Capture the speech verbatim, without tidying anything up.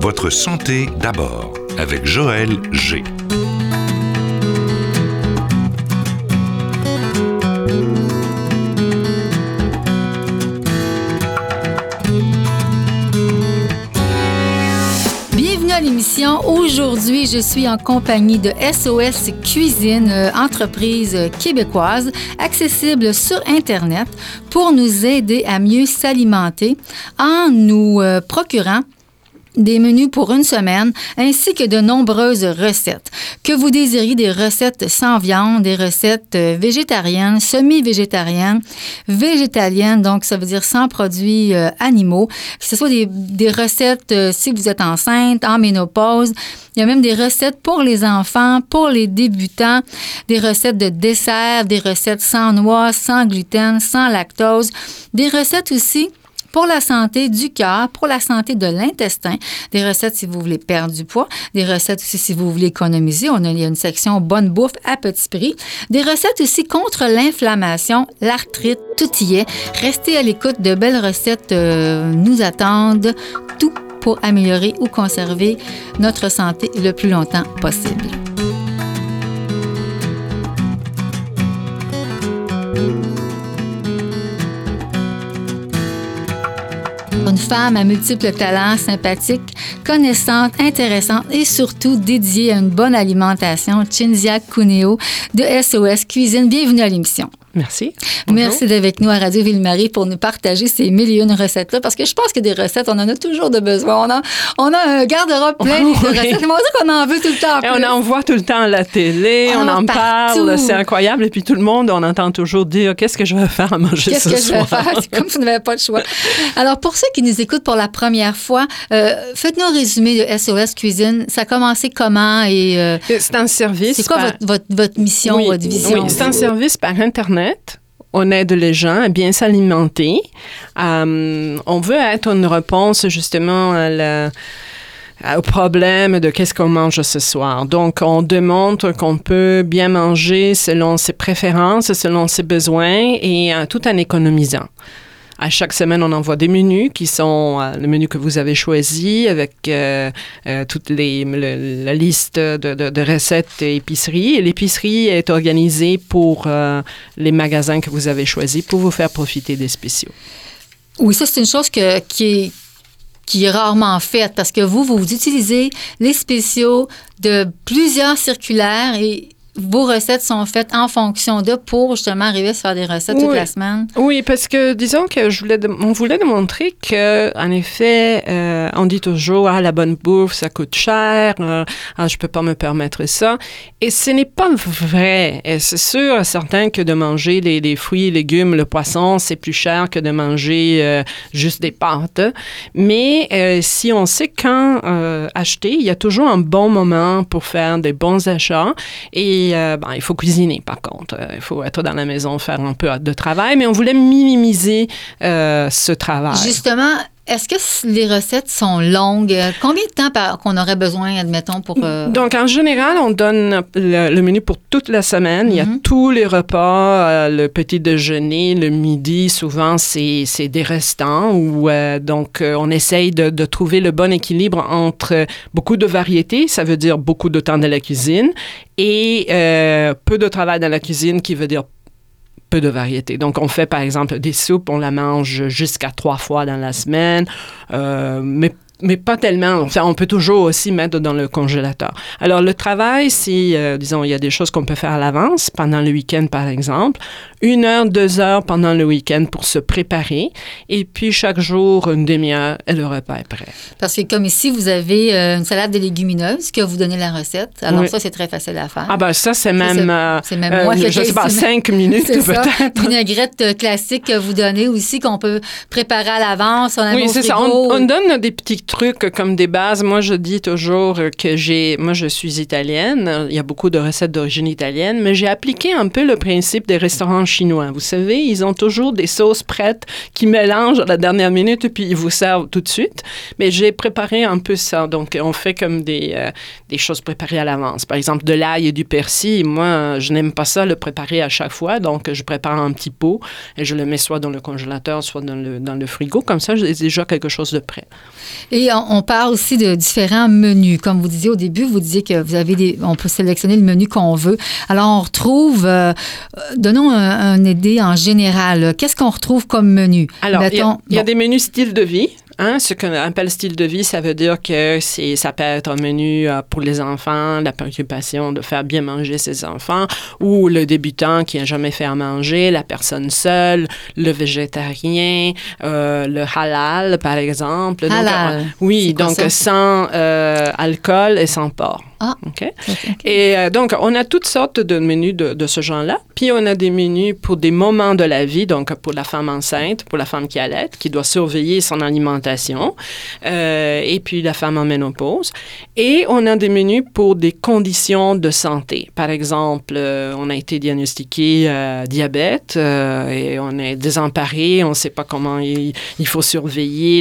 Votre santé d'abord, avec Joël G. Bienvenue à l'émission. Aujourd'hui, je suis en compagnie de S O S Cuisine, euh, entreprise québécoise accessible sur Internet pour nous aider à mieux s'alimenter en nous euh, procurant des menus pour une semaine, ainsi que de nombreuses recettes. Que vous désiriez des recettes sans viande, des recettes végétariennes, semi-végétariennes, végétaliennes, donc ça veut dire sans produits euh, animaux, que ce soit des, des recettes euh, si vous êtes enceinte, en ménopause. Il y a même des recettes pour les enfants, pour les débutants, des recettes de dessert, des recettes sans noix, sans gluten, sans lactose, des recettes aussi pour la santé du cœur, pour la santé de l'intestin, des recettes si vous voulez perdre du poids, des recettes aussi si vous voulez économiser. On a, il y a une section bonne bouffe à petit prix. Des recettes aussi contre l'inflammation, l'arthrite, tout y est. Restez à l'écoute, de belles recettes euh, nous attendent, tout pour améliorer ou conserver notre santé le plus longtemps possible. Une femme à multiples talents, sympathique, connaissante, intéressante et surtout dédiée à une bonne alimentation, Cinzia Cuneo de S O S Cuisine. Bienvenue à l'émission. Merci. Bonjour. Merci d'être avec nous à Radio Ville-Marie pour nous partager ces mille et une recettes-là, parce que je pense que des recettes, on en a toujours de besoin. On a, on a un garde-robe plein oh, de oui. recettes. On dit qu'on en veut tout le temps. Et on en voit tout le temps à la télé, on, on en, en parle, c'est incroyable. Et puis tout le monde, on entend toujours dire « Qu'est-ce que je vais faire à manger Qu'est-ce ce que soir? » je vais faire? C'est comme si on n'avait pas le choix. Alors, pour ceux qui nous écoutent pour la première fois, euh, faites-nous un résumé de S O S Cuisine. Ça a commencé comment? Et, euh, c'est un service. C'est quoi par... votre, votre, votre mission, oui, votre vision? Oui, c'est un service par Internet. On aide les gens à bien s'alimenter. Euh, on veut être une réponse justement à la, au problème de qu'est-ce qu'on mange ce soir. Donc, on démontre qu'on peut bien manger selon ses préférences, selon ses besoins et euh, tout en économisant. À chaque semaine, on envoie des menus qui sont euh, le menu que vous avez choisi avec euh, euh, toute les, le, la liste de, de, de recettes et épiceries. Et l'épicerie est organisée pour euh, les magasins que vous avez choisis pour vous faire profiter des spéciaux. Oui, ça, c'est une chose que, qui est qui est rarement faite parce que vous, vous utilisez les spéciaux de plusieurs circulaires et vos recettes sont faites en fonction de pour justement arriver à se faire des recettes oui. toute la semaine. Oui, parce que disons que je voulais de, on voulait démontrer que en effet, euh, on dit toujours ah la bonne bouffe ça coûte cher, euh, ah je peux pas me permettre ça, et ce n'est pas vrai. Et c'est sûr, certain que de manger les, les fruits, les légumes, le poisson, c'est plus cher que de manger euh, juste des pâtes. Mais euh, si on sait quand euh, acheter, il y a toujours un bon moment pour faire des bons achats et Et, euh, ben, il faut cuisiner, par contre. Euh, il faut être dans la maison, faire un peu de travail, mais on voulait minimiser euh, ce travail. Justement, est-ce que les recettes sont longues? Combien de temps par, qu'on aurait besoin, admettons, pour... Euh... Donc, en général, on donne le, le menu pour toute la semaine. Mm-hmm. Il y a tous les repas, euh, le petit déjeuner, le midi. Souvent, c'est, c'est des restants. Où, euh, donc, euh, on essaye de, de trouver le bon équilibre entre beaucoup de variétés, ça veut dire beaucoup de temps dans la cuisine, et euh, peu de travail dans la cuisine, qui veut dire peu de variété. Donc, on fait, par exemple, des soupes, on la mange jusqu'à trois fois dans la semaine, euh, mais mais pas tellement. Enfin, on peut toujours aussi mettre dans le congélateur. Alors, le travail, c'est, euh, disons, il y a des choses qu'on peut faire à l'avance, pendant le week-end, par exemple. Une heure, deux heures pendant le week-end pour se préparer. Et puis, chaque jour, une demi-heure, et le repas est prêt. Parce que comme ici, vous avez euh, une salade de légumineuses que vous donnez la recette. Alors, oui. Ça, c'est très facile à faire. Ah ben ça, c'est même... C'est, euh, c'est même moi euh, qui je sais pas, cinq minutes c'est peut-être. Ça. Vinaigrette classique que vous donnez aussi, qu'on peut préparer à l'avance. On a oui, c'est frigo. ça. On, on donne des petits trucs comme des bases. Moi, je dis toujours que j'ai... Moi, je suis italienne. Il y a beaucoup de recettes d'origine italienne, mais j'ai appliqué un peu le principe des restaurants chinois. Vous savez, ils ont toujours des sauces prêtes qui mélangent à la dernière minute et puis ils vous servent tout de suite. Mais j'ai préparé un peu ça. Donc, on fait comme des, euh, des choses préparées à l'avance. Par exemple, de l'ail et du persil. Moi, je n'aime pas ça le préparer à chaque fois. Donc, je prépare un petit pot et je le mets soit dans le congélateur, soit dans le, dans le frigo. Comme ça, j'ai déjà quelque chose de prêt. Et Et on, on parle aussi de différents menus. Comme vous disiez au début, vous disiez que vous avez des, on peut sélectionner le menu qu'on veut. Alors, on retrouve, euh, donnons un, un idée en général. Qu'est-ce qu'on retrouve comme menu? Alors, il y, bon. y a des menus style de vie. Hein, ce qu'on appelle style de vie, ça veut dire que c'est, ça peut être un menu euh, pour les enfants, la préoccupation de faire bien manger ses enfants, ou le débutant qui n'a jamais fait à manger, la personne seule, le végétarien, euh, le halal, par exemple. Halal. Donc, euh, oui, donc ça? sans euh, alcool et sans porc. Ah. Okay? Okay. Et euh, donc, on a toutes sortes de menus de, de ce genre-là. Puis, on a des menus pour des moments de la vie, donc pour la femme enceinte, pour la femme qui allait, qui doit surveiller son alimentation, euh, et puis la femme en ménopause. Et on a des menus pour des conditions de santé. Par exemple, euh, on a été diagnostiqué euh, diabète euh, et on est désemparé, on ne sait pas comment il, il faut surveiller